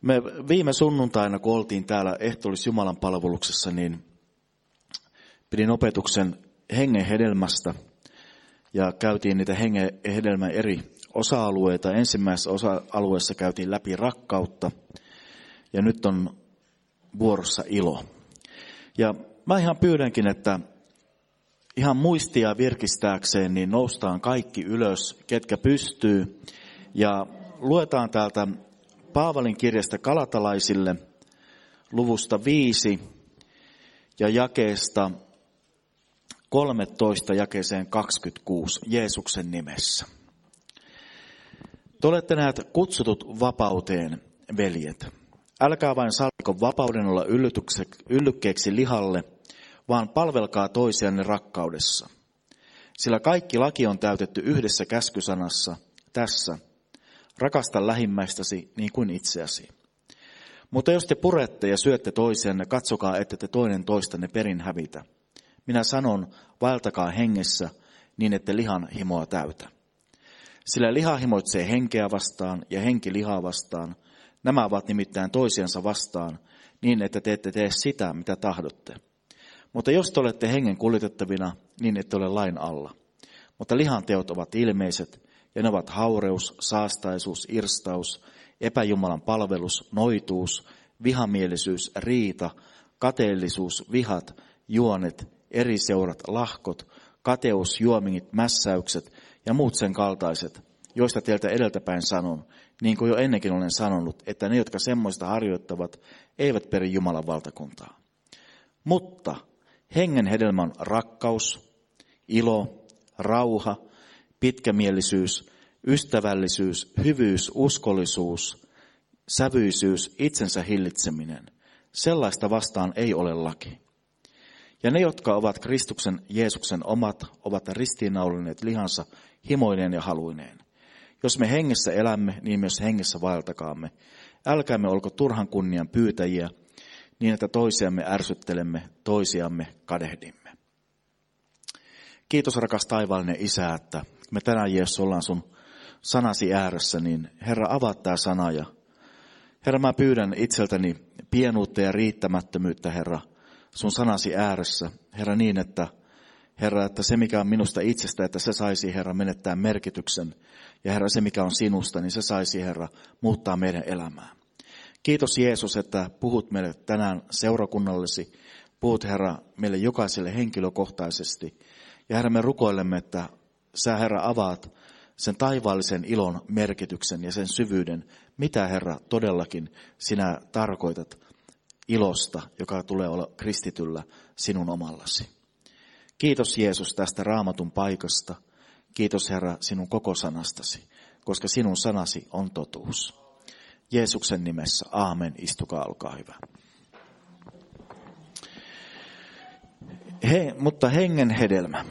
Me viime sunnuntaina, kun oltiin täällä ehtoollis Jumalan palveluksessa, niin pidin opetuksen hengen hedelmästä ja käytiin niitä hengen hedelmän eri osa-alueita. Ensimmäisessä osa-alueessa käytiin läpi rakkautta ja nyt on vuorossa ilo. Ja mä ihan pyydänkin, että ihan muistia virkistääkseen, niin noustaan kaikki ylös, ketkä pystyy. Ja luetaan täältä Paavalin kirjasta Galatalaisille luvusta 5 ja jakeesta 13 jakeeseen 26 Jeesuksen nimessä. Te olette näet kutsutut vapauteen, veljet. Älkää vain salliko vapauden olla yllykkeeksi lihalle, vaan palvelkaa toisianne rakkaudessa. Sillä kaikki laki on täytetty yhdessä käskysanassa, tässä, rakasta lähimmäistäsi niin kuin itseäsi. Mutta jos te purette ja syötte toisianne, katsokaa, ette te toinen toistanne perin hävitä. Minä sanon, vaeltakaa hengessä, niin ette lihan himoa täytä. Sillä liha himoitsee henkeä vastaan ja henki lihaa vastaan. Nämä ovat nimittäin toisiansa vastaan, niin että te ette tee sitä, mitä tahdotte. Mutta jos te olette hengen kuljetettavina, niin ette ole lain alla. Mutta lihan teot ovat ilmeiset, ja ne ovat haureus, saastaisuus, irstaus, epäjumalan palvelus, noituus, vihamielisyys, riita, kateellisuus, vihat, juonet, eriseurat, lahkot, kateus, juomingit, mässäykset ja muut sen kaltaiset, joista teiltä edeltäpäin sanon, niin kuin jo ennenkin olen sanonut, että ne, jotka semmoista harjoittavat, eivät peri Jumalan valtakuntaa. Mutta hengen hedelmä on rakkaus, ilo, rauha, pitkämielisyys, ystävällisyys, hyvyys, uskollisuus, sävyisyys, itsensä hillitseminen. Sellaista vastaan ei ole laki. Ja ne, jotka ovat Kristuksen Jeesuksen omat, ovat ristiinnaulineet lihansa himoineen ja haluineen. Jos me hengessä elämme, niin myös hengessä vaeltakaamme. Älkäämme olko turhan kunnian pyytäjiä, niin että toisiamme ärsyttelemme, toisiamme kadehdimme. Kiitos rakas taivaallinen Isä, että me tänään Jeesus ollaan sun sanasi ääressä, niin Herra avaa tää sana ja Herra mä pyydän itseltäni pienuutta ja riittämättömyyttä Herra sun sanasi ääressä. Herra niin, että Herra, että se mikä on minusta itsestä, että se saisi Herra menettää merkityksen ja Herra se mikä on sinusta, niin se saisi Herra muuttaa meidän elämää. Kiitos Jeesus, että puhut meille tänään seurakunnallesi, puhut Herra meille jokaiselle henkilökohtaisesti. Ja Herra me rukoilemme, että sä Herra avaat sen taivaallisen ilon merkityksen ja sen syvyyden, mitä Herra todellakin sinä tarkoitat ilosta, joka tulee olla kristityllä sinun omallasi. Kiitos Jeesus tästä raamatun paikasta. Kiitos Herra sinun koko sanastasi, koska sinun sanasi on totuus. Jeesuksen nimessä, aamen, istukaa, olkaa hyvä. Mutta hengen hedelmä.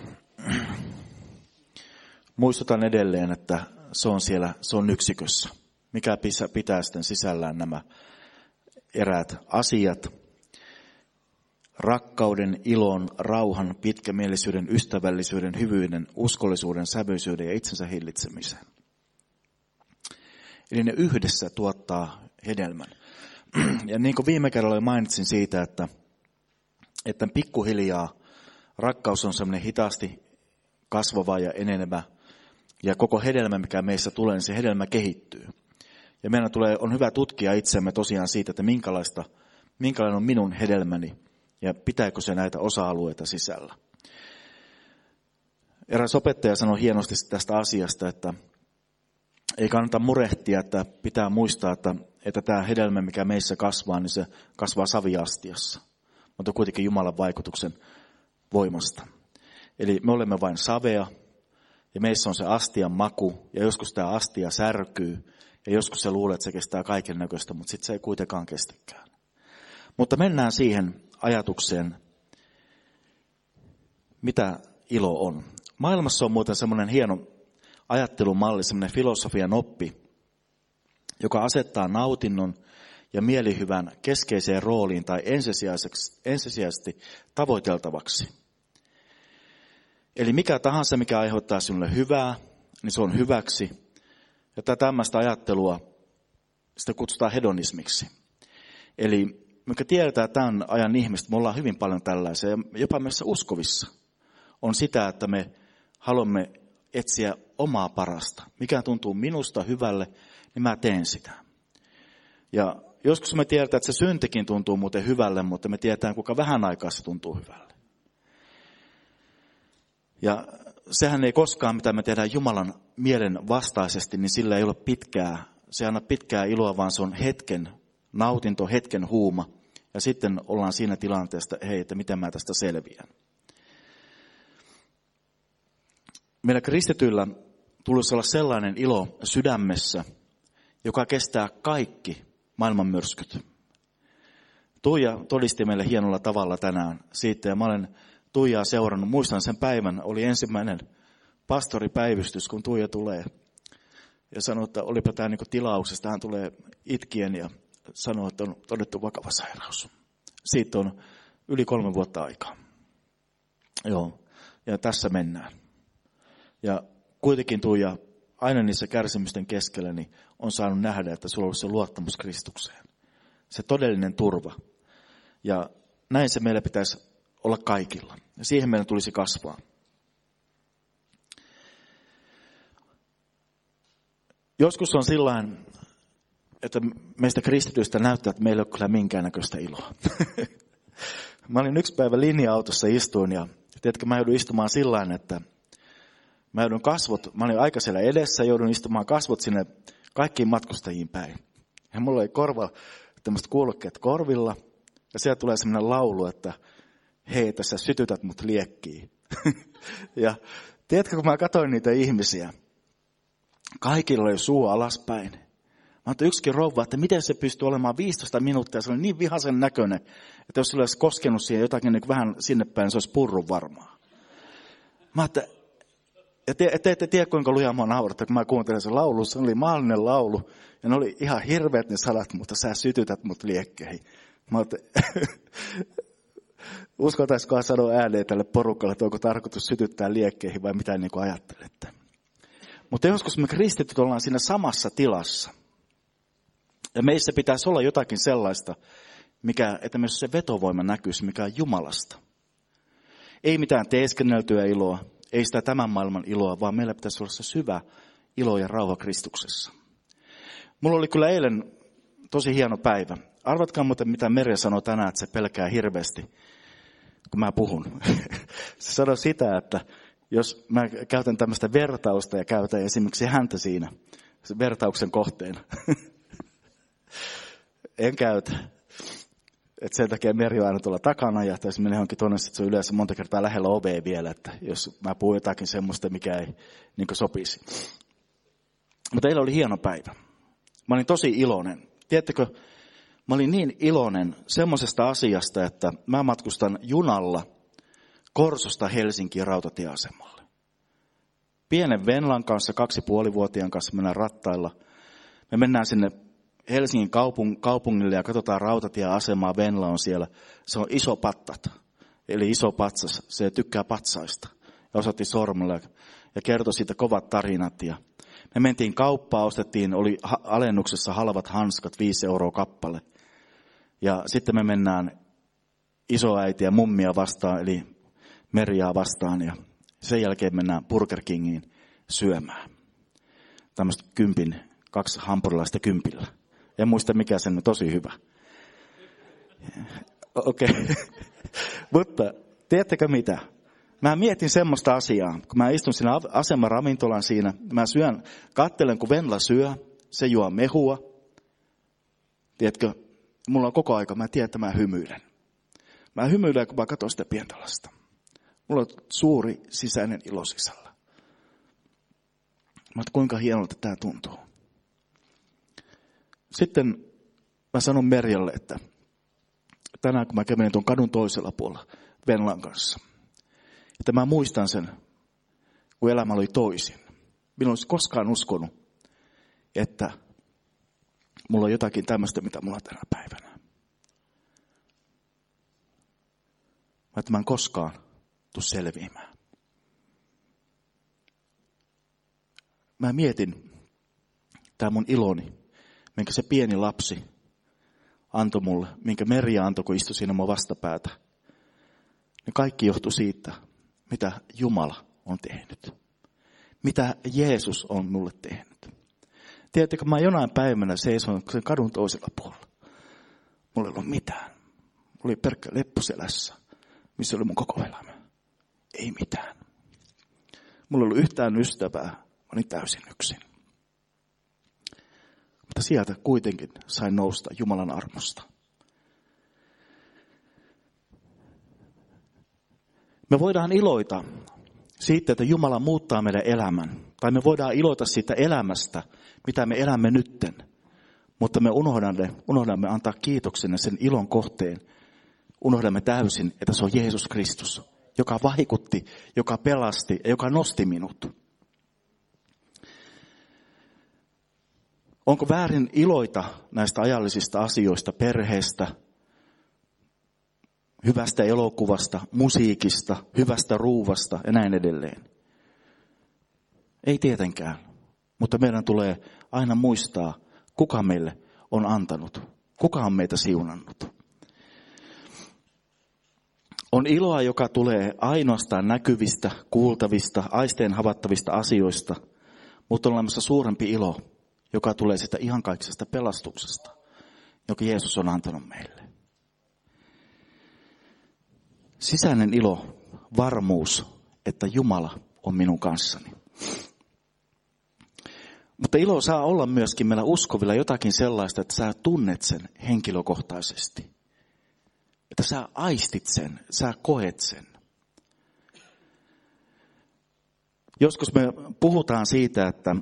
Muistutan edelleen, että se on siellä, se on yksikössä. Mikä pitää sitten sisällään nämä eräät asiat. Rakkauden, ilon, rauhan, pitkämielisyyden, ystävällisyyden, hyvyyden, uskollisuuden, sävyisyyden ja itsensä hillitsemisen. Eli ne yhdessä tuottaa hedelmän. Ja niin kuin viime kerralla mainitsin siitä, että pikkuhiljaa rakkaus on semmoinen hitaasti kasvava ja enenevä. Ja koko hedelmä, mikä meissä tulee, niin se hedelmä kehittyy. Ja meidän on hyvä tutkia itsemme tosiaan siitä, että minkälainen on minun hedelmäni ja pitääkö se näitä osa-alueita sisällä. Eräs opettaja sanoi hienosti tästä asiasta, että ei kannata murehtia, että pitää muistaa, että tämä hedelmä, mikä meissä kasvaa, niin se kasvaa saviastiassa, mutta kuitenkin Jumalan vaikutuksen voimasta. Eli me olemme vain savea ja meissä on se astian maku ja joskus tämä astia särkyy ja joskus se luulee, että se kestää kaiken näköistä, mutta sitten se ei kuitenkaan kestäkään. Mutta mennään siihen ajatukseen, mitä ilo on. Maailmassa on muuten semmoinen hieno ajattelumalli, semmoinen filosofian oppi, joka asettaa nautinnon ja mielihyvän keskeiseen rooliin tai ensisijaisesti tavoiteltavaksi. Eli mikä tahansa, mikä aiheuttaa sinulle hyvää, niin se on hyväksi. Ja tämmöistä ajattelua, sitä kutsutaan hedonismiksi. Eli me tiedetään, että tämän ajan ihmiset, me ollaan hyvin paljon tällaisia, ja jopa meissä uskovissa on sitä, että me haluamme etsiä omaa parasta. Mikä tuntuu minusta hyvälle, niin mä teen sitä. Ja joskus me tiedetään, että se syntikin tuntuu muuten hyvälle, mutta me tiedetään, kuinka vähän aikaa se tuntuu hyvälle. Ja sehän ei koskaan, mitä me tehdään Jumalan mielen vastaisesti, niin sillä ei ole se ei anna pitkää iloa, vaan se on hetken nautinto, hetken huuma. Ja sitten ollaan siinä tilanteessa, että miten mä tästä selviän. Meillä kristityillä tulisi olla sellainen ilo sydämessä, joka kestää kaikki maailman myrskyt. Tuija todisti meille hienolla tavalla tänään siitä, ja mä olen Tuijaa seurannut. Muistan sen päivän, oli ensimmäinen pastoripäivystys, kun Tuija tulee. Ja sanoi, että olipa tämä niin tilauksesta, hän tulee itkien ja sanoi, että on todettu vakava sairaus. Siitä on yli 3 vuotta aikaa. Joo, ja tässä mennään. Ja kuitenkin Tuija, aina niissä kärsimysten keskellä, niin on saanut nähdä, että sulla on se luottamus Kristukseen. Se todellinen turva. Ja näin se meillä pitäisi olla kaikilla. Ja siihen meidän tulisi kasvaa. Joskus on sillain, että meistä kristityistä näyttää, että meillä ei ole kyllä minkäännäköistä iloa. Mä olin yksi päivä linja-autossa istuin ja tiedätkö, mä joudun istumaan sillain, että mä olin aika siellä edessä, joudun istumaan kasvot sinne kaikkiin matkustajiin päin. Ja mulla oli tämmöiset kuulokkeet korvilla ja siellä tulee semmoinen laulu, että hei, tässä sytytät mut liekkiin. Ja tiedätkö, kun mä katsoin niitä ihmisiä, kaikilla oli suu alaspäin. Mä ajattelin yksikin rouva, että miten se pystyy olemaan 15 minuuttia. Se oli niin vihaisen näköinen, että jos se olisi koskenut siihen jotakin niin vähän sinne päin, se olisi purrun varmaa. Mä ajattelin, ja te ette tiedä, kuinka lujaa mua naurattaa, kun mä kuuntelin sen laulun. Se oli maallinen laulu, ja ne oli ihan hirveät ne sanat, mutta sä sytytät mut liekkeihin. Mä ajattelin, uskaltaisikohan sanoa ääneen tälle porukalle, että onko tarkoitus sytyttää liekkeihin vai mitä niin kuin ajattelette. Mutta joskus me kristityt ollaan siinä samassa tilassa. Ja meissä pitäisi olla jotakin sellaista, että myös se vetovoima näkyisi, mikä on Jumalasta. Ei mitään teeskenneltyä iloa, ei sitä tämän maailman iloa, vaan meillä pitäisi olla se syvä ilo ja rauha Kristuksessa. Mulla oli kyllä eilen tosi hieno päivä. Arvatkaa muuten, mitä Merja sanoi tänään, että se pelkää hirveästi, kun mä puhun. Se sanoi sitä, että jos mä käytän tämmöistä vertausta ja käytän esimerkiksi häntä siinä, se vertauksen kohteena. En käytä. Että sen takia Meri on aina tuolla takana ja jos menee johonkin tuonne, se on yleensä monta kertaa lähellä ovea vielä, että jos mä puhun jotakin semmoista, mikä ei niin sopisi. Mutta teillä oli hieno päivä. Mä olin tosi iloinen. Tiedättekö, mä olin niin iloinen semmoisesta asiasta, että mä matkustan junalla Korsosta Helsinkiin rautatieasemalle. Pienen Venlan kanssa, 2,5-vuotiaan kanssa mennään rattailla. Me mennään sinne Helsingin kaupungille ja katsotaan rautatieasemaa. Venla on siellä. Se on iso pattat, eli iso patsas. Se tykkää patsaista. Ja osoitti sormella ja kertoi siitä kovat tarinat. Ja me mentiin kauppaan, oli alennuksessa halvat hanskat, 5 € kappale. Ja sitten me mennään isoäitiä mummia vastaan, eli Merjaa vastaan. Ja sen jälkeen mennään Burger Kingiin syömään. Tämmöistä 2 hampurilaista 10. En muista mikä sen on, tosi hyvä. Okei. Mutta tiedättekö mitä? Mä mietin semmoista asiaa, kun mä istun siinä asemaravintolan siinä, mä katselen kun Venla syö, se juo mehua. Tiedätkö, mulla on koko aika, mä tiedän, että mä hymyilen. Mä hymyilen, kun mä katson sitä pientä lasta. Mulla on suuri sisäinen ilo sisällä. Mutta kuinka hienolta tämä tuntuu. Sitten mä sanon Merjalle, että tänään kun mä kävin tuon kadun toisella puolella Venlan kanssa, että mä muistan sen, kun elämä oli toisin. Minä olisi koskaan uskonut, että mulla on jotakin tämmöistä, mitä mulla on tänä päivänä. Että mä en koskaan tule selviämään. Mä mietin, tämä mun iloni, minkä se pieni lapsi antoi mulle, minkä Merja antoi, kun istui siinä mun vastapäätä. Ne kaikki johtui siitä, mitä Jumala on tehnyt. Mitä Jeesus on mulle tehnyt. Tiedättekö, mä jonain päivänä seison sen kadun toisella puolella. Mulla ei ollut mitään. Mulla oli pelkkä leppu selässä, missä oli mun koko elämä. Ei mitään. Mulla ei ollut yhtään ystävää. Mä olin täysin yksin. Mutta sieltä kuitenkin sain nousta Jumalan armosta. Me voidaan iloita siitä, että Jumala muuttaa meidän elämän. Tai me voidaan iloita siitä elämästä, mitä me elämme nytten. Mutta me unohdamme antaa kiitoksen sen ilon kohteen. Unohdamme täysin, että se on Jeesus Kristus, joka vaikutti, joka pelasti ja joka nosti minut. Onko väärin iloita näistä ajallisista asioista, perheestä, hyvästä elokuvasta, musiikista, hyvästä ruuvasta ja näin edelleen? Ei tietenkään, mutta meidän tulee aina muistaa, kuka meille on antanut, kuka on meitä siunannut. On iloa, joka tulee ainoastaan näkyvistä, kuultavista, aisteen havattavista asioista, mutta on olemassa suurempi ilo, joka tulee sitä iankaikkisesta pelastuksesta, joka Jeesus on antanut meille. Sisäinen ilo, varmuus, että Jumala on minun kanssani. Mutta ilo saa olla myöskin meillä uskovilla jotakin sellaista, että sä tunnet sen henkilökohtaisesti. Että sä aistit sen, sä koet sen. Joskus me puhutaan siitä, että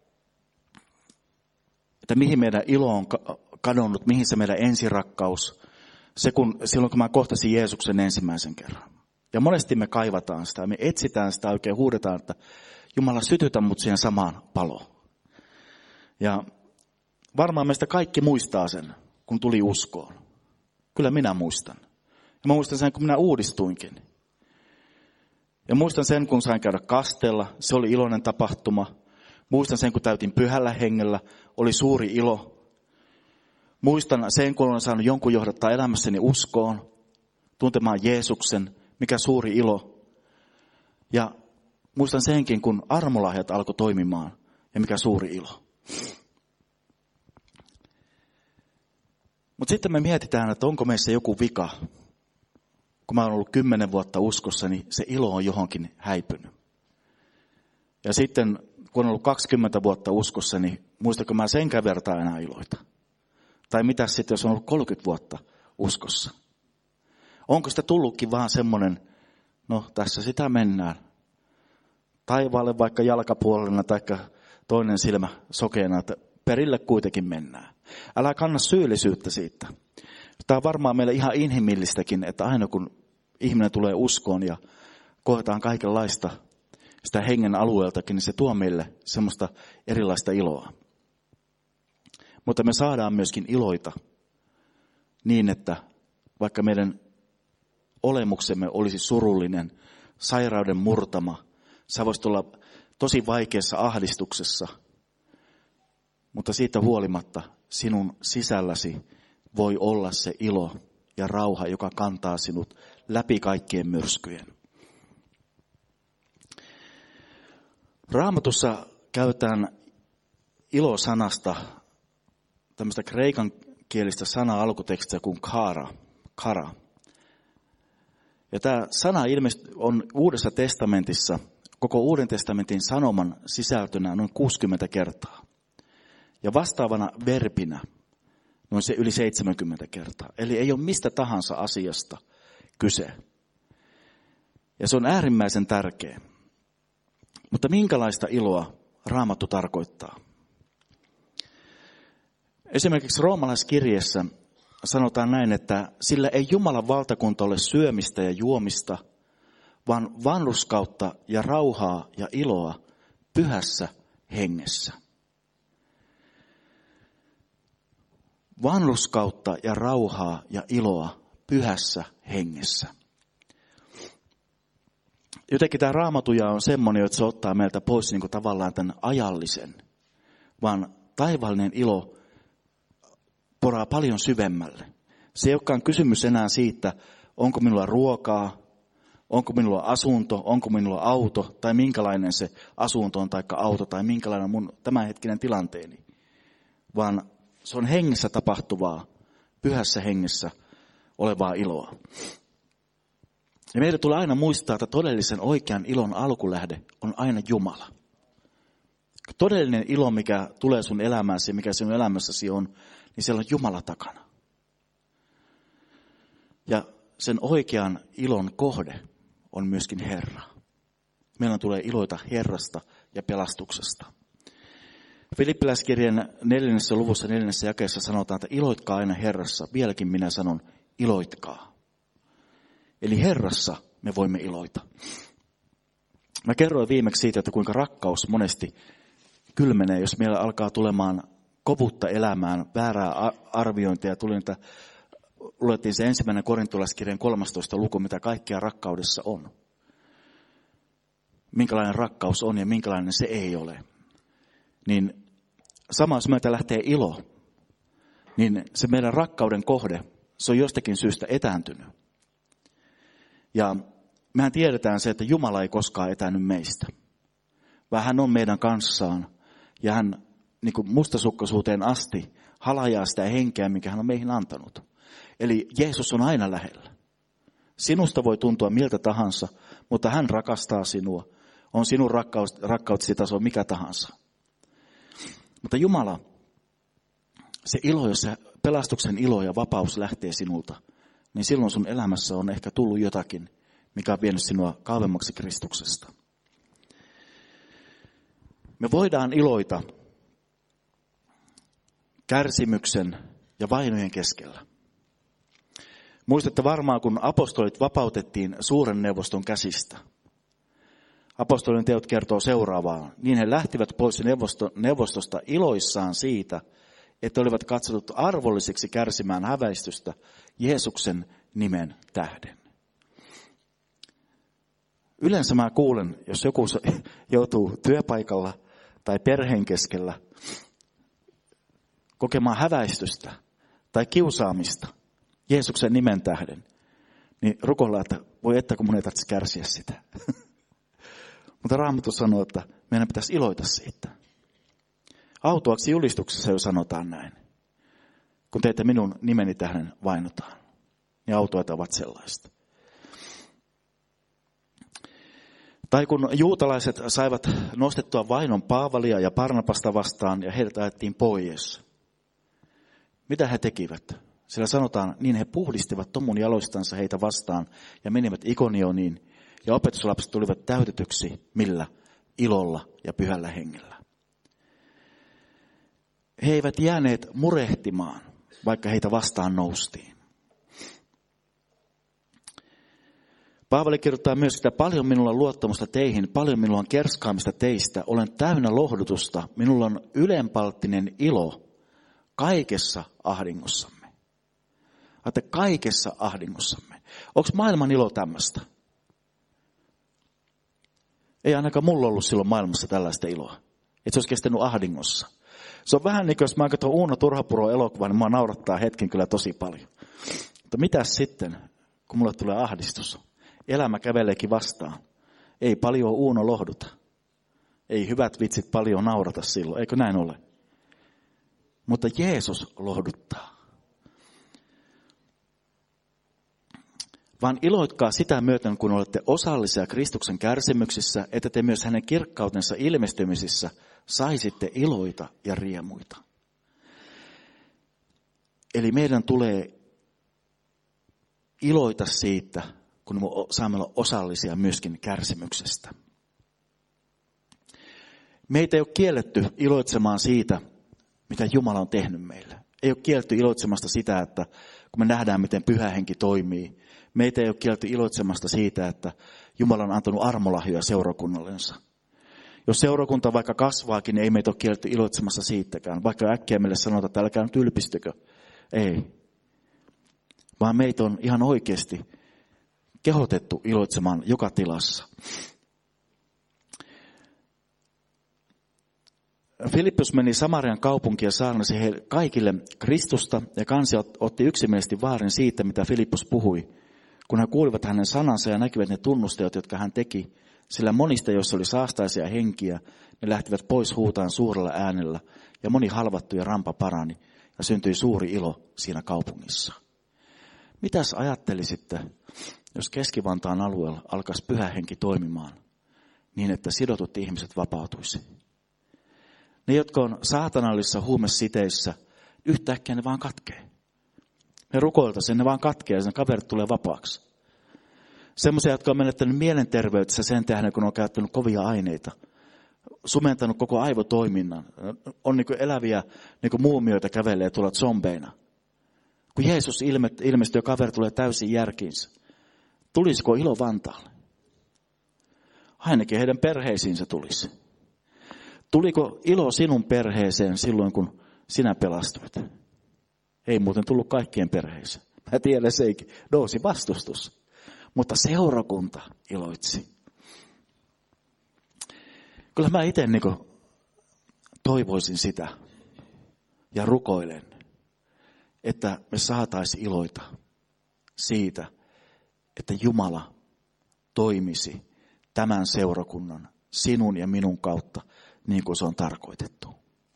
mihin meidän ilo on kadonnut, mihin se meidän ensirakkaus, silloin kun mä kohtasin Jeesuksen ensimmäisen kerran. Ja monesti me kaivataan sitä, me etsitään sitä, oikein huudetaan, että Jumala sytytä mut siihen samaan paloon. Ja varmaan meistä kaikki muistaa sen, kun tuli uskoon. Kyllä minä muistan. Ja mä muistan sen, kun minä uudistuinkin. Ja muistan sen, kun sain käydä kasteella, se oli iloinen tapahtuma. Muistan sen, kun täytin pyhällä hengellä, oli suuri ilo. Muistan sen, kun olen saanut jonkun johdattaa elämässäni uskoon, tuntemaan Jeesuksen, mikä suuri ilo. Ja muistan senkin, kun armolahjat alkoi toimimaan ja mikä suuri ilo. Mutta sitten me mietitään, että onko meissä joku vika. Kun mä oon ollut 10 vuotta uskossa, niin se ilo on johonkin häipynyt. Ja sitten kun on ollut 20 vuotta uskossa, niin muistanko mä senkään vertaa enää iloita? Tai mitä sitten, jos on ollut 30 vuotta uskossa? Onko sitä tullutkin vaan semmoinen, no tässä sitä mennään. Taivaalle vaikka jalkapuolella tai toinen silmä sokeena, että perille kuitenkin mennään. Älä kanna syyllisyyttä siitä. Tämä on varmaan meille ihan inhimillistäkin, että aina kun ihminen tulee uskoon ja koetaan kaikenlaista sitä hengen alueeltakin, niin se tuo meille semmoista erilaista iloa. Mutta me saadaan myöskin iloita niin, että vaikka meidän olemuksemme olisi surullinen, sairauden murtama, sä voisit olla tosi vaikeassa ahdistuksessa, mutta siitä huolimatta sinun sisälläsi voi olla se ilo ja rauha, joka kantaa sinut läpi kaikkien myrskyjen. Raamatussa käytetään ilosanasta tämmöistä kreikan kielistä sanaa alkutekstiä kuin kara. Ja tämä sana ilmeisesti on Uudessa testamentissa, koko Uuden testamentin sanoman sisältönä noin 60 kertaa. Ja vastaavana verbinä noin se yli 70 kertaa. Eli ei ole mistä tahansa asiasta kyse. Ja se on äärimmäisen tärkeä. Mutta minkälaista iloa Raamattu tarkoittaa? Esimerkiksi roomalaiskirjeessä sanotaan näin, että sillä ei Jumalan valtakunta ole syömistä ja juomista, vaan vanhurskautta ja rauhaa ja iloa pyhässä hengessä. Vanhurskautta ja rauhaa ja iloa pyhässä hengessä. Jotenkin tämä raamatuja on semmoinen, että se ottaa meiltä pois niin kuin tavallaan tämän ajallisen, vaan taivaallinen ilo poraa paljon syvemmälle. Se ei olekaan kysymys enää siitä, onko minulla ruokaa, onko minulla asunto, onko minulla auto, tai minkälainen se asunto on tai auto, tai minkälainen mun tämänhetkinen tilanteeni. Vaan se on hengessä tapahtuvaa, pyhässä hengessä olevaa iloa. Ja meidän tulee aina muistaa, että todellisen oikean ilon alkulähde on aina Jumala. Todellinen ilo, mikä tulee sun elämäsi ja mikä sinun elämässäsi on, niin siellä on Jumala takana. Ja sen oikean ilon kohde on myöskin Herra. Meidän tulee iloita Herrasta ja pelastuksesta. Filippiläiskirjan 4. luvussa 4. jakeessa sanotaan, että iloitkaa aina Herrassa. Vieläkin minä sanon, iloitkaa. Eli Herrassa me voimme iloita. Mä kerroin viimeksi siitä, että kuinka rakkaus monesti kylmenee, jos meillä alkaa tulemaan kovuutta elämään, väärää arviointia. Luettiin se 1. Korintolaiskirjan 13. luku, mitä kaikkea rakkaudessa on. Minkälainen rakkaus on ja minkälainen se ei ole. Niin sama, jos meiltä lähtee ilo, niin se meidän rakkauden kohde, se on jostakin syystä etääntynyt. Ja mehän tiedetään se, että Jumala ei koskaan etäänny meistä. Vaan hän on meidän kanssaan ja hän niin kuin mustasukkaisuuteen asti halajaa sitä henkeä, mikä hän on meihin antanut. Eli Jeesus on aina lähellä. Sinusta voi tuntua miltä tahansa, mutta hän rakastaa sinua. On sinun rakkautesi taso mikä tahansa. Mutta Jumala, se ilo, jos se pelastuksen ilo ja vapaus lähtee sinulta, niin silloin sun elämässä on ehkä tullut jotakin, mikä on vienyt sinua kauemmaksi Kristuksesta. Me voidaan iloita kärsimyksen ja vainojen keskellä. Muistatte varmaan, kun apostolit vapautettiin suuren neuvoston käsistä. Apostolien teot kertoo seuraavaa. Niin he lähtivät pois neuvostosta iloissaan siitä, että olivat katsotut arvolliseksi kärsimään häväistystä Jeesuksen nimen tähden. Yleensä mä kuulen, jos joku joutuu työpaikalla tai perheen keskellä kokemaan häväistystä tai kiusaamista Jeesuksen nimen tähden, niin rukoillaan, että voi että kun mun ei tarvitse kärsiä sitä. Mutta Raamattu sanoo, että meidän pitäisi iloita siitä. Autuaksi julistuksessa jo sanotaan näin. Kun teitä minun nimeni tähden vainotaan, niin autuaita ovat sellaista. Tai kun juutalaiset saivat nostettua vainon Paavalia ja Barnabasta vastaan ja heidät ajettiin pois. Mitä he tekivät? Sillä sanotaan, niin he puhdistivat tomun jaloistansa heitä vastaan ja menivät Ikonioniin. Ja opetuslapset tulivat täytetyksi millä? Ilolla ja pyhällä hengellä. He eivät jääneet murehtimaan, vaikka heitä vastaan noustiin. Paavali kirjoittaa myös, että paljon minulla on luottamusta teihin, paljon minulla on kerskaamista teistä, olen täynnä lohdutusta, minulla on ylenpalttinen ilo kaikessa ahdingossamme. Että kaikessa ahdingossamme. Onko maailman ilo tämmöistä? Ei ainakaan mulla ollut silloin maailmassa tällaista iloa. Että se olisi kestänyt ahdingossa. Se on vähän niin kuin, jos mä katson Uuno Turhapuro elokuvan, niin mua naurattaa hetken kyllä tosi paljon. Mutta mitäs sitten, kun mulle tulee ahdistus? Elämä käveleekin vastaan. Ei paljon Uuno lohduta. Ei hyvät vitsit paljon naurata silloin, eikö näin ole? Mutta Jeesus lohduttaa. Vaan iloitkaa sitä myöten, kun olette osallisia Kristuksen kärsimyksissä, että te myös hänen kirkkautensa ilmestymisissä saisitte iloita ja riemuita. Eli meidän tulee iloita siitä, kun me saamme olla osallisia myöskin kärsimyksestä. Meitä ei ole kielletty iloitsemaan siitä, mitä Jumala on tehnyt meille. Ei ole kielletty iloitsemasta sitä, että kun me nähdään, miten Pyhä Henki toimii. Meitä ei ole kielletty iloitsemasta siitä, että Jumala on antanut armolahjoja seurakunnallensa. Jos seurakunta vaikka kasvaakin, niin ei meitä ole kielletty iloitsemassa siitäkään. Vaikka äkkiä meille sanotaan, että älkää nyt ylpistykö. Ei. Vaan meitä on ihan oikeasti kehotettu iloitsemaan joka tilassa. Filippus meni Samarian kaupunkiin ja saarnasi heille kaikille Kristusta, ja kansa otti yksimielisesti vaarin siitä, mitä Filippus puhui, kun he kuulivat hänen sanansa ja näkivät ne tunnusteet, jotka hän teki, sillä monista, joissa oli saastaisia henkiä, ne lähtivät pois huutaen suurella äänellä, ja moni halvattu ja rampa parani, ja syntyi suuri ilo siinä kaupungissa. Mitäs ajattelisitte, jos Keski-Vantaan alueella alkaisi pyhä henki toimimaan, niin että sidotut ihmiset vapautuisi? Ne, jotka on saatanallisissa huumesiteissä, yhtäkkiä ne vaan katkee. Ne rukoilta sen, ne vaan katkee ja sen kaverit tulee vapaaksi. Semmoisia, jotka on menettänyt mielenterveytensä sen tähden, kun on käyttänyt kovia aineita. Sumentanut koko aivotoiminnan. On niin kuin eläviä niin kuin muumioita kävelee tuolla zombeina. Kun Jeesus ilmestyy ja kaveri tulee täysin järkiinsä. Tulisiko ilo Vantaalle? Ainakin heidän perheisiinsä tulisi. Tuliko ilo sinun perheeseen silloin, kun sinä pelastuit? Ei muuten tullut kaikkien perheeseen. Mä tiedän, se nousi vastustus. Mutta seurakunta iloitsi. Kyllä mä itse toivoisin sitä ja rukoilen, että me saataisiin iloita siitä, että Jumala toimisi tämän seurakunnan sinun ja minun kautta niin kuin se on tarkoitettu.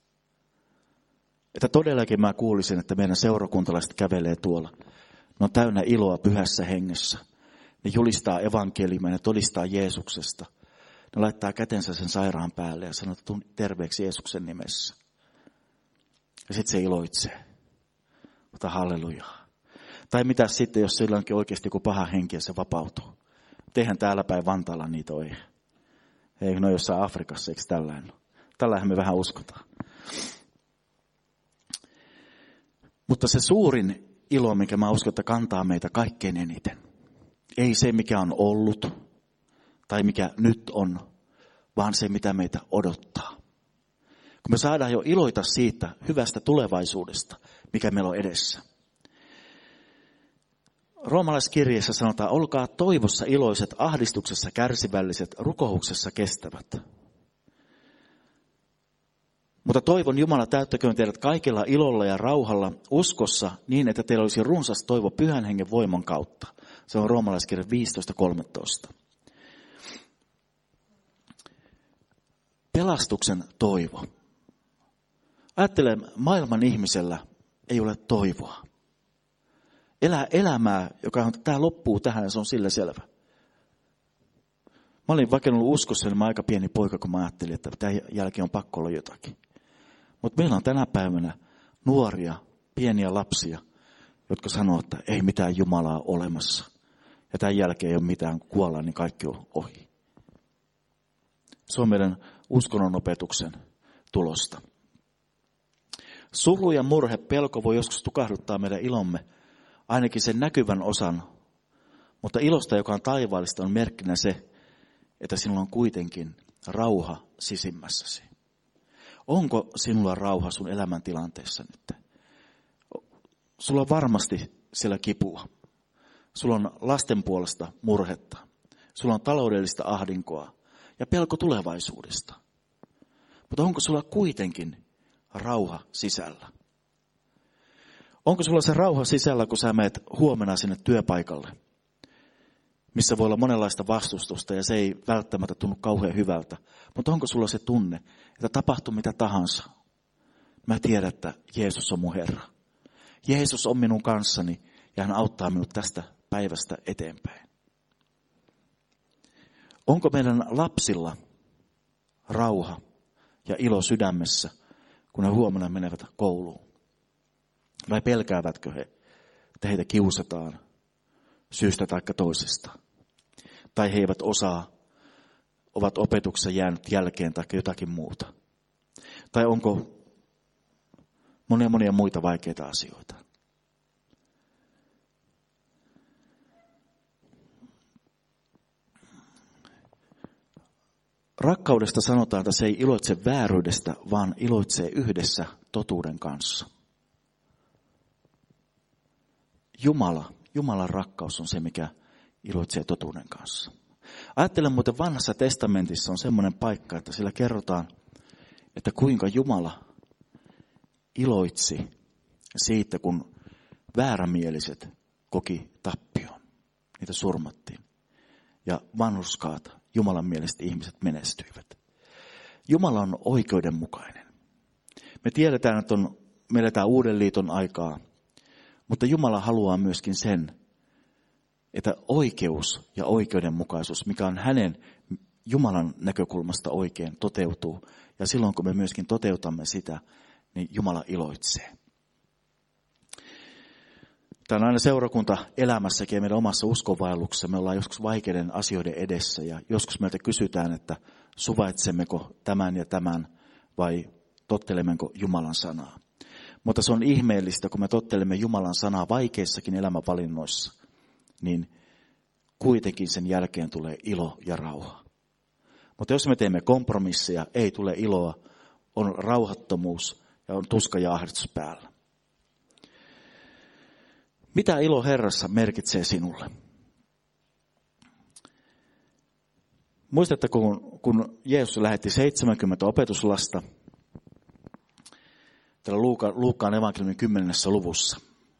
Että todellakin mä kuulisin, että meidän seurakuntalaiset kävelee tuolla. Ne on täynnä iloa pyhässä hengessä. Ne julistaa evankeliumia, ne todistaa Jeesuksesta. Ne laittaa kätensä sen sairaan päälle ja sanoo, että terveeksi Jeesuksen nimessä. Ja sitten se iloitsee. Mutta hallelujaa. Tai mitä sitten, jos sillä onkin oikeasti joku paha henki ja se vapautuu. Eihän täällä päin Vantaalla niitä ole. Ei, ne ole jossain Afrikassa, eikö tällainen? Tällähän me vähän uskotaan. Mutta se suurin ilo, mikä mä uskon, että kantaa meitä kaikkein eniten. Ei se, mikä on ollut tai mikä nyt on, vaan se, mitä meitä odottaa. Kun me saadaan jo iloita siitä hyvästä tulevaisuudesta, mikä meillä on edessä. Roomalaiskirjeessä sanotaan, olkaa toivossa iloiset, ahdistuksessa kärsivälliset, rukouksessa kestävät. Mutta toivon Jumala täyttäköön teidät kaikilla ilolla ja rauhalla uskossa niin, että teillä olisi runsas toivo pyhän hengen voiman kautta. Se on Roomalaiskirje 15.13. Pelastuksen toivo. Ajattele, maailman ihmisellä ei ole toivoa. Elää elämää, joka on, tämä loppuu tähän ja se on sillä selvä. Mä olin vaikka ollut uskossa, niin mä aika pieni poika, kun mä ajattelin, että tämän jälkeen on pakko olla jotakin. Mutta meillä on tänä päivänä nuoria, pieniä lapsia, jotka sanoo, että ei mitään Jumalaa olemassa. Ja tämän jälkeen ei ole mitään, kun kuollaan, niin kaikki on ohi. Se on meidän uskonnon opetuksen tulosta. Suru ja murhe, pelko voi joskus tukahduttaa meidän ilomme, ainakin sen näkyvän osan. Mutta ilosta, joka on taivaallista, on merkkinä se, että sinulla on kuitenkin rauha sisimmässäsi. Onko sinulla rauha sun elämäntilanteessa nyt? Sulla on varmasti siellä kipua. Sulla on lasten puolesta murhetta. Sulla on taloudellista ahdinkoa ja pelko tulevaisuudesta. Mutta onko sulla kuitenkin rauha sisällä? Onko sulla se rauha sisällä, kun sä menet huomenna sinne työpaikalle, missä voi olla monenlaista vastustusta ja se ei välttämättä tunnu kauhean hyvältä. Mutta onko sulla se tunne, että tapahtuu mitä tahansa? Mä tiedän, että Jeesus on mun Herra. Jeesus on minun kanssani ja hän auttaa minut tästä päivästä eteenpäin. Onko meidän lapsilla rauha ja ilo sydämessä, kun he huomenna menevät kouluun? Vai pelkäävätkö he, että heitä kiusataan syystä tai toisesta? Tai he eivät osaa, ovat opetuksessa jäänyt jälkeen tai jotakin muuta? Tai onko monia muita vaikeita asioita? Rakkaudesta sanotaan, että se ei iloitse vääryydestä, vaan iloitsee yhdessä totuuden kanssa. Jumalan rakkaus on se, mikä iloitsee totuuden kanssa. Ajattelen muuten vanhassa testamentissa on semmoinen paikka, että sillä kerrotaan että kuinka Jumala iloitsi siitä, kun väärämieliset koki tappion. Niitä surmattiin. Ja vanhurskaat, Jumalan mielestä ihmiset menestyivät. Jumala on oikeudenmukainen. Me tiedetään, että me eletään uuden liiton aikaa, mutta Jumala haluaa myöskin sen, että oikeus ja oikeudenmukaisuus, mikä on hänen Jumalan näkökulmasta oikein, toteutuu. Ja silloin, kun me myöskin toteutamme sitä, niin Jumala iloitsee. Tämä on aina seurakunta elämässäkin ja meidän omassa uskonvaelluksessa. Me ollaan joskus vaikeiden asioiden edessä ja joskus meiltä kysytään, että suvaitsemmeko tämän ja tämän vai tottelemmeko Jumalan sanaa. Mutta se on ihmeellistä, kun me tottelemme Jumalan sanaa vaikeissakin elämänvalinnoissa, niin kuitenkin sen jälkeen tulee ilo ja rauha. Mutta jos me teemme kompromisseja, ei tule iloa, on rauhattomuus ja on tuska ja ahdistus päällä. Mitä ilo Herrassa merkitsee sinulle? Muistatte, kun Jeesus lähetti 70 opetuslasta, täällä Luukkaan evankeliumin 10. luvussa.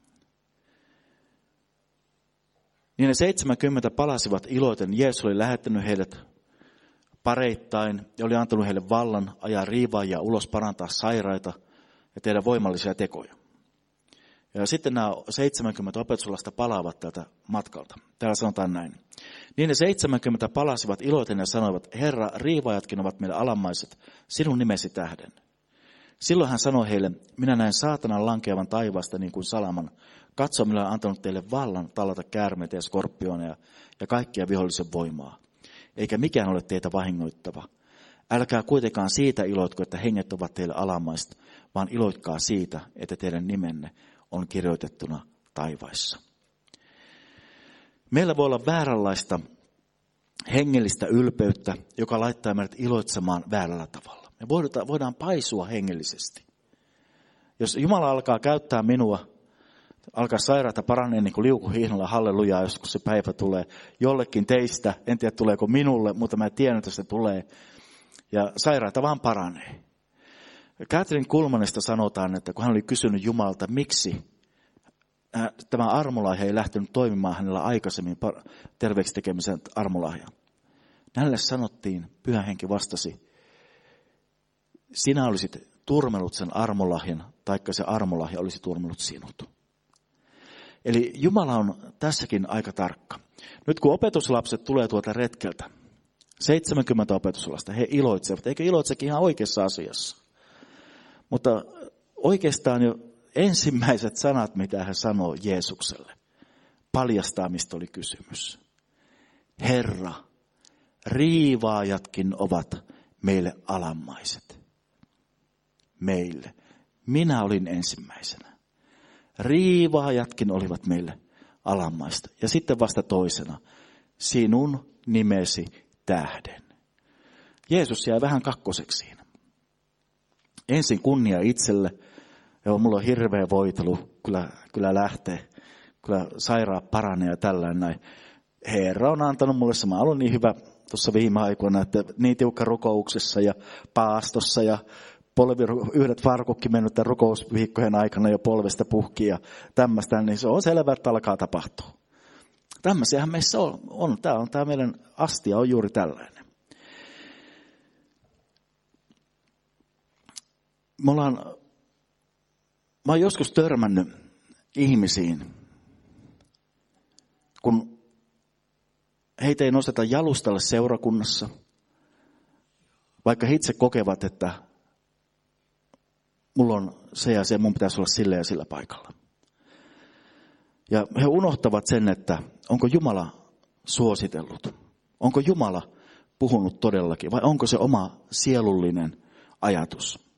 Niin ne 70 palasivat iloiten. Jeesus oli lähettänyt heidät pareittain ja oli antanut heille vallan ajaa riivaajia ulos, parantaa sairaita ja tehdä voimallisia tekoja. Ja sitten nämä 70 opetuslasta palaavat tältä matkalta. Täällä sanotaan näin. Niin ne 70 palasivat iloiten ja sanoivat, Herra, riivaajatkin ovat meille alammaiset sinun nimesi tähden. Silloin hän sanoi heille, minä näen saatanan lankeavan taivaasta niin kuin salaman. Katso, minä olen antanut teille vallan tallata käärmeitä ja skorpioneja ja kaikkia vihollisen voimaa. Eikä mikään ole teitä vahingoittava. Älkää kuitenkaan siitä iloitko, että henget ovat teille alamaista, vaan iloitkaa siitä, että teidän nimenne on kirjoitettuna taivaissa. Meillä voi olla vääränlaista hengellistä ylpeyttä, joka laittaa meidät iloitsemaan väärällä tavalla. Me voidaan paisua hengellisesti. Jos Jumala alkaa käyttää minua, alkaa sairaata paranee niin kuin liukuhihnalla, hallelujaa, joskus se päivä tulee jollekin teistä. En tiedä tuleeko minulle, mutta mä tiedän, että se tulee. Ja sairaata vaan paranee. Katrin Kulmanista sanotaan, että kun hän oli kysynyt Jumalalta, miksi tämä armolahja ei lähtenyt toimimaan hänellä aikaisemmin terveeksi tekemisen armolahja. Hänelle sanottiin, Pyhä Henki vastasi, sinä olisit turmellut sen armolahjan, taikka se armolahja olisi turmellut sinut. Eli Jumala on tässäkin aika tarkka. Nyt kun opetuslapset tulee tuolta retkeltä, 70 opetuslasta, he iloitsevat, eikä iloitsekin ihan oikeassa asiassa. Mutta oikeastaan jo ensimmäiset sanat, mitä hän sanoo Jeesukselle, paljastaa, mistä oli kysymys. Herra, riivaajatkin ovat meille alammaiset. Meille. Minä olin ensimmäisenä. Riivaajatkin olivat meille alammaista. Ja sitten vasta toisena, sinun nimesi tähden. Jeesus jäi vähän kakkoseksi siinä. Ensin kunnia itselle. Joo, mulla on hirveä voitelu. Kyllä lähtee. Kyllä sairaat paranee ja tällainen näin. Herra on antanut mulle se. Mä olen niin hyvä tuossa viime aikoina, että niin tiukka rukouksessa ja paastossa ja yhdet farkukki mennyt tämän rukousviikkojen aikana jo polvesta puhki ja tämmöistä, niin se on selvää, että alkaa tapahtua. Tämmöisiähän meissä on. Tämä meidän astia on juuri tällainen. Mä oon joskus törmännyt ihmisiin, kun heitä ei nosteta jalustalle seurakunnassa, vaikka he itse kokevat, että mulla on se ja se, mun pitäisi olla sillä ja sillä paikalla. Ja he unohtavat sen, että onko Jumala suositellut, onko Jumala puhunut todellakin vai onko se oma sielullinen ajatus.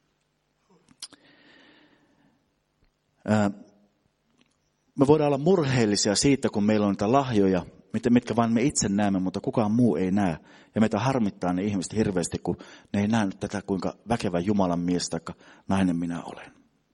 Me voidaan olla murheellisia siitä, kun meillä on niitä lahjoja, mitkä vain me itse näemme, mutta kukaan muu ei näe. Ja meitä harmittaa ne ihmiset hirveästi, kun ne ei näe tätä, kuinka väkevä Jumalan mies tai nainen minä olen.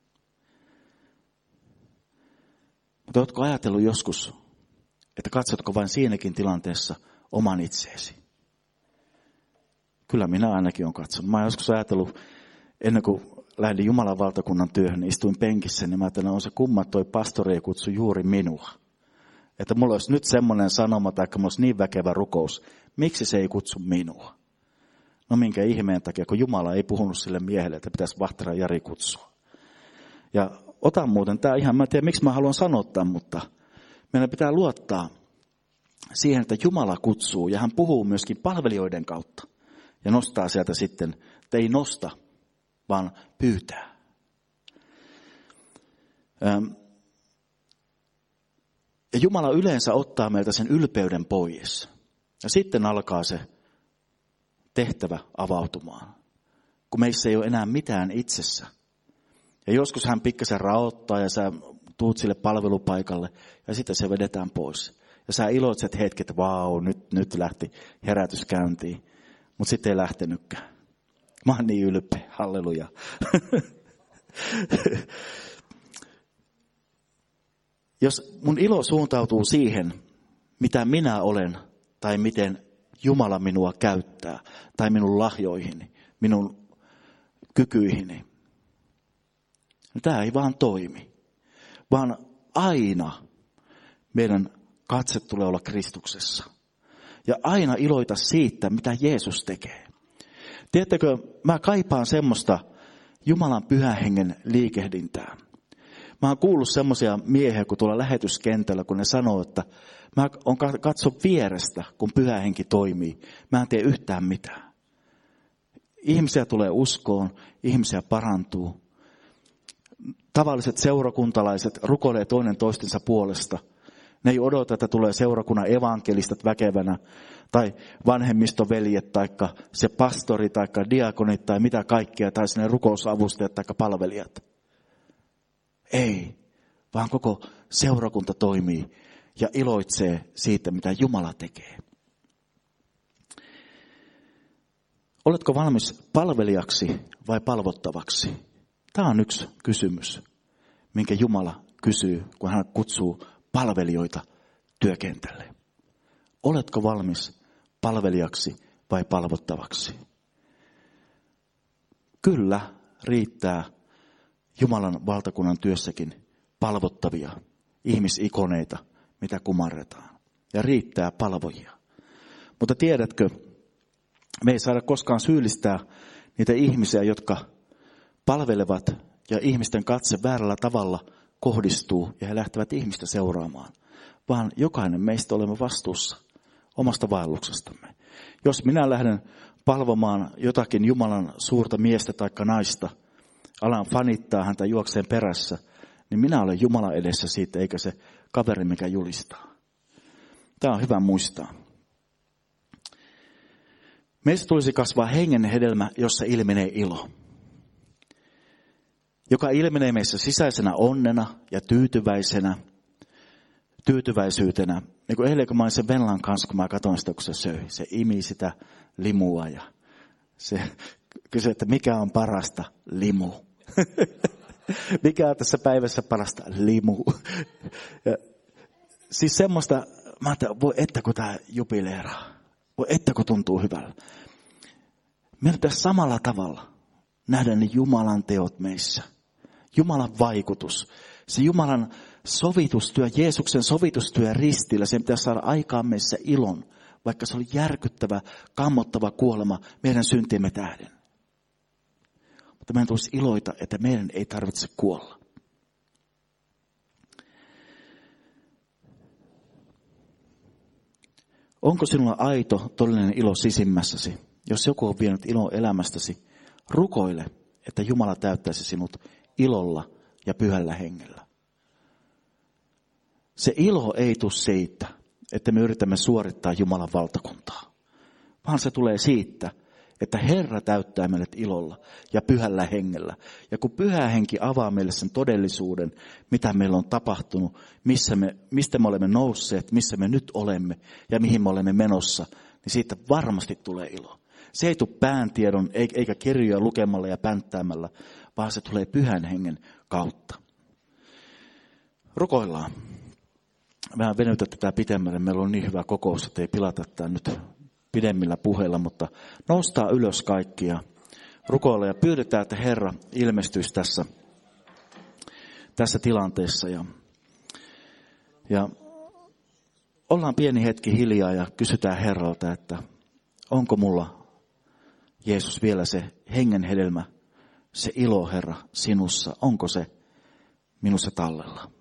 Mutta oletko ajatellut joskus, että katsotko vain siinäkin tilanteessa oman itseesi? Kyllä minä ainakin olen katsonut. Mä oon joskus ajatellut, ennen kuin lähdin Jumalan valtakunnan työhön, niin istuin penkissä, niin mä ajattelin, on se kumma, toi pastori ei kutsu juuri minua. Että mulla olisi nyt semmoinen sanoma, tai mulla olisi niin väkevä rukous. Miksi se ei kutsu minua? No minkä ihmeen takia, kun Jumala ei puhunut sille miehelle, että pitäisi Vahtera Jari kutsua. Ja otan muuten, tämä ihan, mä en tiedä miksi mä haluan sanoa tämän, mutta meidän pitää luottaa siihen, että Jumala kutsuu ja hän puhuu myöskin palvelijoiden kautta. Ja nostaa sieltä sitten, että ei nosta, vaan pyytää. Ja Jumala yleensä ottaa meiltä sen ylpeyden pois. Ja sitten alkaa se tehtävä avautumaan, kun meissä ei ole enää mitään itsessä. Ja joskus hän pikkasen raottaa ja sä tuut sille palvelupaikalle ja sitten se vedetään pois. Ja sä iloitset hetket, että vau, nyt lähti herätys käyntiin. Mutta sitten ei lähtenytkään. Mä oon niin ylpeä, halleluja. Jos mun ilo suuntautuu siihen, mitä minä olen tai miten Jumala minua käyttää tai minun lahjoihini, minun kykyihini, niin tämä ei vaan toimi. Vaan aina meidän katse tulee olla Kristuksessa. Ja aina iloita siitä, mitä Jeesus tekee. Tiedättekö, mä kaipaan semmoista Jumalan pyhän hengen liikehdintää. Mä oon kuullut semmoisia miehiä, kun tuolla lähetyskentällä, kun ne sanoo, että mä oon katso vierestä, kun pyhä henki toimii. Mä en tee yhtään mitään. Ihmisiä tulee uskoon, ihmisiä parantuu. Tavalliset seurakuntalaiset rukoilee toinen toistensa puolesta. Ne ei odota, että tulee seurakunnan evankelistat väkevänä, tai vanhemmistoveljet, tai se pastori, tai diakonit, tai mitä kaikkea, tai sinne rukousavustajat, tai palvelijat. Ei, vaan koko seurakunta toimii ja iloitsee siitä, mitä Jumala tekee. Oletko valmis palvelijaksi vai palvottavaksi? Tämä on yksi kysymys, minkä Jumala kysyy, kun hän kutsuu palvelijoita työkentälle. Oletko valmis palvelijaksi vai palvottavaksi? Kyllä riittää Jumalan valtakunnan työssäkin palvottavia ihmisikoneita, mitä kumarretaan. Ja riittää palvojia. Mutta tiedätkö, me ei saada koskaan syyllistää niitä ihmisiä, jotka palvelevat ja ihmisten katse väärällä tavalla kohdistuu ja he lähtevät ihmistä seuraamaan. Vaan jokainen meistä olemme vastuussa omasta vaelluksestamme. Jos minä lähden palvomaan jotakin Jumalan suurta miestä tai naista, alan fanittaa häntä juokseen perässä, niin minä olen Jumalan edessä siitä, eikä se kaveri, mikä julistaa. Tämä on hyvä muistaa. Meistä tulisi kasvaa hengen hedelmä, jossa ilmenee ilo. Joka ilmenee meissä sisäisenä onnena ja tyytyväisyytenä. Niin kuin eilen, kun mä olin sen Venlan kanssa, kun mä katsoin sitä, kun se söi. Se imi sitä limua ja se kysyi, että mikä on parasta limu. Mikä on tässä päivässä parasta limu. Ja siis semmoista, mä ajattelin, voi että kun tämä jubileeraa. Voi että kun tuntuu hyvällä. Meidän pitäisi samalla tavalla nähdä ne Jumalan teot meissä. Jumalan vaikutus. Se Jumalan sovitustyö, Jeesuksen sovitustyö ristillä, sen pitäisi saada aikaan meissä ilon. Vaikka se oli järkyttävä, kammottava kuolema meidän syntiemme tähden. Mutta meidän tulisi iloita, että meidän ei tarvitse kuolla. Onko sinulla aito, todellinen ilo sisimmässäsi? Jos joku on vienyt ilon elämästäsi, rukoile, että Jumala täyttäisi sinut ilolla ja pyhällä hengellä. Se ilo ei tule siitä, että me yritämme suorittaa Jumalan valtakuntaa, vaan se tulee siitä, että Herra täyttää meidät ilolla ja pyhällä hengellä. Ja kun pyhä henki avaa meille sen todellisuuden, mitä meillä on tapahtunut, mistä me olemme nousseet, missä me nyt olemme ja mihin me olemme menossa, niin siitä varmasti tulee ilo. Se ei tule pääntiedon eikä kirjoja lukemalla ja pänttäämällä, vaan se tulee pyhän hengen kautta. Rukoillaan. Vähän venytä tätä pitemmälle. Meillä on niin hyvä kokous, että ei pilata tämä nyt pidemmillä puheilla, mutta noustaa ylös kaikkia, rukoilla ja pyydetään, että Herra ilmestyisi tässä tilanteessa. Ja ollaan pieni hetki hiljaa ja kysytään Herralta, että onko mulla, Jeesus, vielä se hengen hedelmä, se ilo, Herra, sinussa, onko se minussa tallella?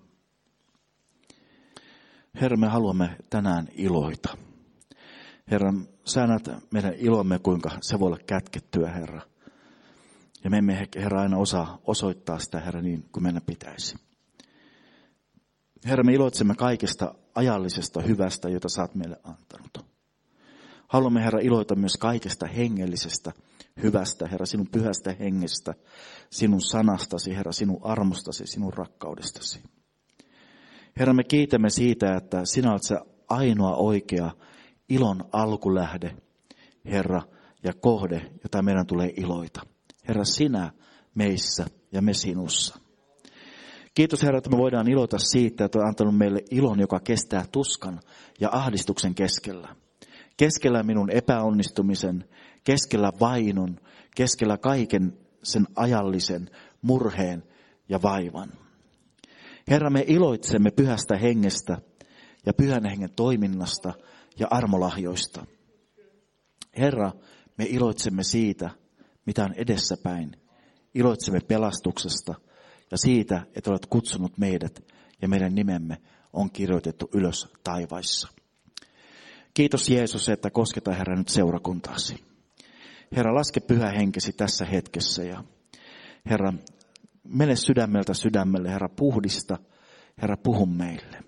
Herra, me haluamme tänään iloita. Herra, sä näet meidän ilomme, kuinka se voi olla kätkettyä, Herra. Ja me emme, Herra, aina osaa osoittaa sitä, Herra, niin kuin meidän pitäisi. Herra, me iloitsemme kaikesta ajallisesta hyvästä, jota sä oot meille antanut. Haluamme, Herra, iloita myös kaikesta hengellisestä hyvästä, Herra, sinun pyhästä hengestä, sinun sanastasi, Herra, sinun armostasi, sinun rakkaudestasi. Herra, me kiitämme siitä, että sinä olet se ainoa oikea ilon alkulähde, Herra, ja kohde, jota meidän tulee iloita. Herra, sinä meissä ja me sinussa. Kiitos, Herra, että me voidaan iloita siitä, että olet antanut meille ilon, joka kestää tuskan ja ahdistuksen keskellä. Keskellä minun epäonnistumisen, keskellä vainon, keskellä kaiken sen ajallisen murheen ja vaivan. Herra, me iloitsemme pyhästä hengestä ja pyhän hengen toiminnasta ja armolahjoista. Herra, me iloitsemme siitä, mitä on edessäpäin. Iloitsemme pelastuksesta ja siitä, että olet kutsunut meidät ja meidän nimemme on kirjoitettu ylös taivaissa. Kiitos Jeesus, että kosketa, Herra, nyt seurakuntaasi. Herra, laske pyhä henkesi tässä hetkessä ja Herra, mene sydämeltä sydämelle, Herra, puhdista, Herra, puhu meille.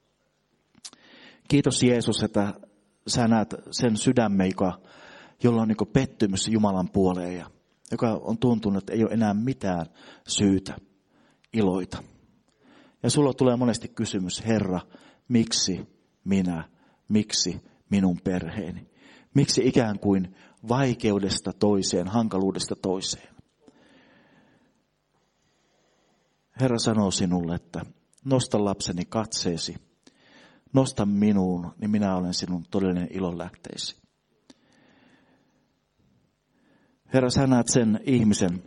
Kiitos Jeesus, että sä näet sen sydämen, jolla on niin pettymys Jumalan puoleen ja joka on tuntunut, että ei ole enää mitään syytä iloita. Ja sulla tulee monesti kysymys, Herra, miksi minä, miksi minun perheeni? Miksi ikään kuin vaikeudesta toiseen, hankaluudesta toiseen? Herra sanoo sinulle, että nosta lapseni katseesi, nosta minuun, niin minä olen sinun todellinen ilonlähteesi. Herra, sä näet sen ihmisen,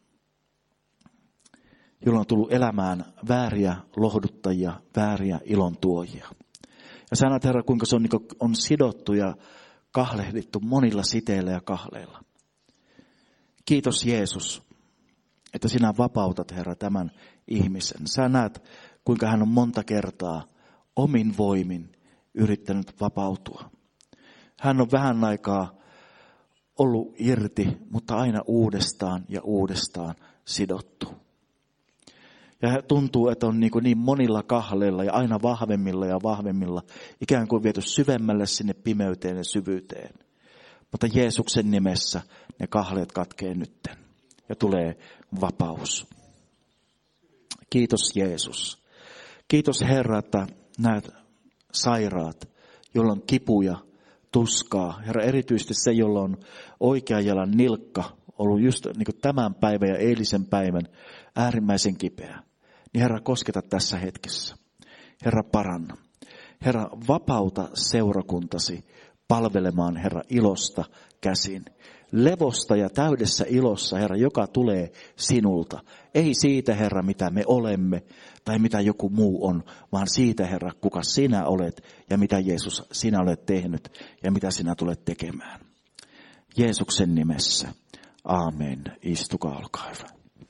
jolla on tullut elämään vääriä lohduttajia, vääriä ilontuojia. Ja sä näet, Herra, kuinka se on sidottu ja kahlehdittu monilla siteillä ja kahleilla. Kiitos Jeesus, että sinä vapautat, Herra, tämän ihmisen. Sä näet, kuinka hän on monta kertaa omin voimin yrittänyt vapautua. Hän on vähän aikaa ollut irti, mutta aina uudestaan ja uudestaan sidottu. Ja tuntuu, että on niin monilla kahleilla ja aina vahvemmilla ja vahvemmilla, ikään kuin viety syvemmälle sinne pimeyteen ja syvyyteen. Mutta Jeesuksen nimessä ne kahleet katkee nytten ja tulee vapaus. Kiitos Jeesus. Kiitos Herra, että näet sairaat, joilla on kipuja, tuskaa. Herra, erityisesti se, jolla on oikean jalan nilkka, ollut just niin kuin tämän päivän ja eilisen päivän äärimmäisen kipeä. Niin Herra, kosketa tässä hetkessä. Herra, paranna. Herra, vapauta seurakuntasi palvelemaan, Herra, ilosta käsin. Levosta ja täydessä ilossa, Herra, joka tulee sinulta. Ei siitä, Herra, mitä me olemme tai mitä joku muu on, vaan siitä, Herra, kuka sinä olet ja mitä Jeesus sinä olet tehnyt ja mitä sinä tulet tekemään. Jeesuksen nimessä. Aamen. Istukaa, olkaa hyvä.